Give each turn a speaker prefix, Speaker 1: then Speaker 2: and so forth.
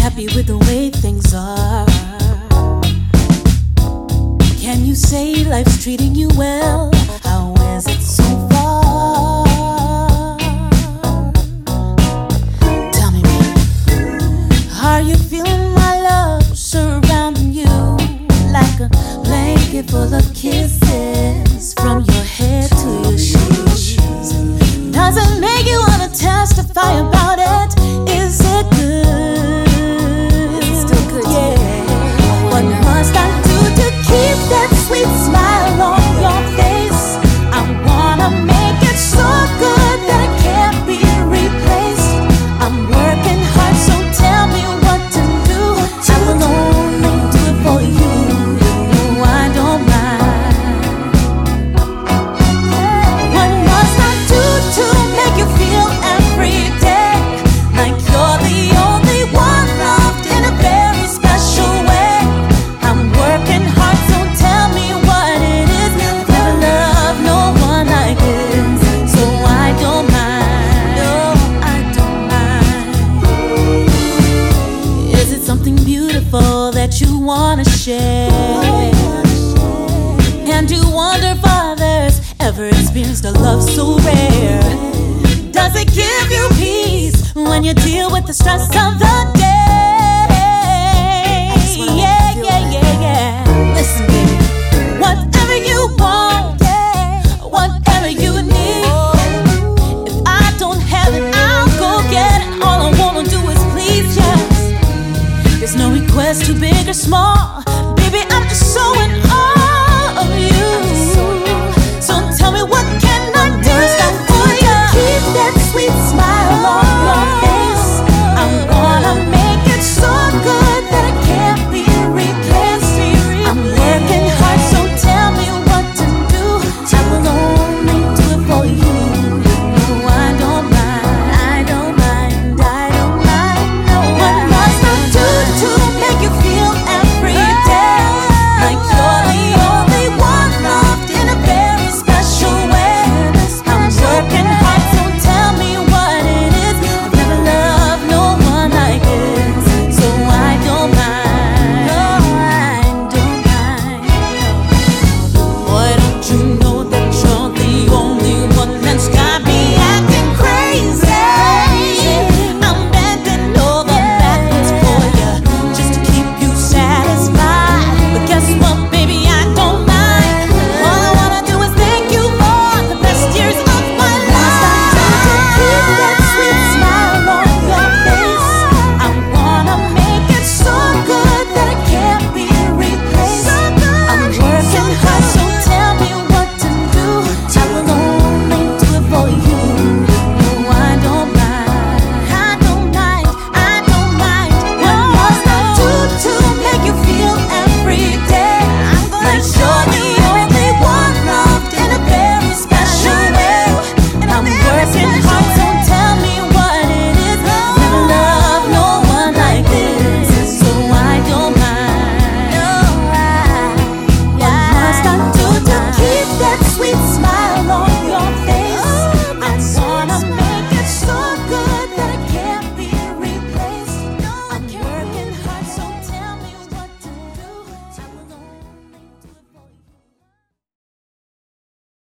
Speaker 1: happy with the way things are? Can you say life's treating you well? How is it so far? Tell me, baby, are you feeling my love surrounding you like a blanket full of kisses from your head to your shoes? Does it make you wanna testify about it? Is it good? Is it still good? Yeah. What must I do to keep that sweet smile on your face? I wanna make it so good that it can't be replaced. I'm working hard, so tell me what to do. I will only do it for you. No, I don't mind. What must I do to make you feel every day like you're the only one loved in a very special way? I'm working hard, so tell me what it is. I've never loved no one like this, so I don't mind. No, I don't mind. Is it something beautiful that you wanna share? And you wonder if others ever experienced a love so rare? Does it give you peace when you deal with the stress of the day? Yeah, yeah, yeah, yeah. Listen, baby, whatever you want, whatever you need, if I don't have it, I'll go get it. All I wanna do is please, yes. There's no request too big or small, baby, I'm just so in